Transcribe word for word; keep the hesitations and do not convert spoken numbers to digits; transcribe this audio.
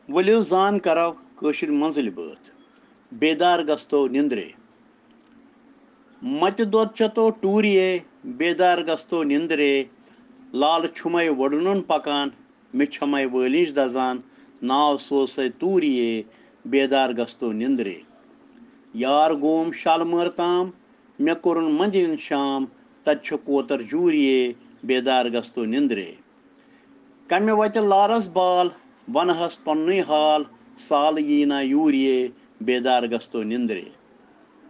वलियो जान करो कशिर मंजिल बात बेदार गस्तो निंद्रे मत दोत चतो टूरिये बेदार गस्तो निंद्रे लाल छुमय वडनुन पकान मिछमय वलिश दजान नाव सोसे तूरिये बेदार गस्तो निंद्रे यार गोम शालमर ताम मे कोरुन मंदिन शाम तछ कोतर जूरिये बेदार गस्तो निंद्रे कमे वत लारस बाल वनहस पन्नुई हाल साल यीना यूरिये बेदार गस्तो निंद्रे।